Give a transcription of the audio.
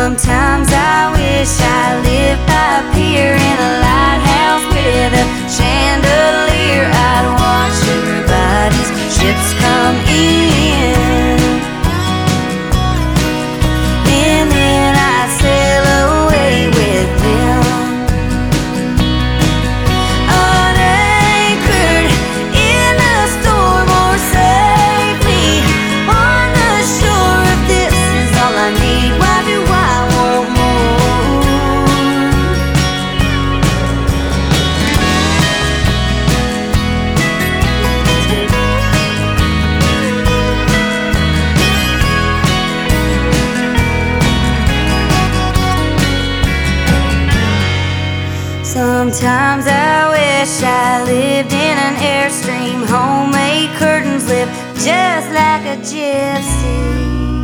Sometimes I wish I lived up here in a lighthouse with a chandelier. I'd watch everybody's ships come in, and then I'd sail away with them, unanchored in a storm, or safely on the shore. If this is all I need, why do I want more? Sometimes I wish I lived in an Airstream, homemade curtains lift just like a gypsy.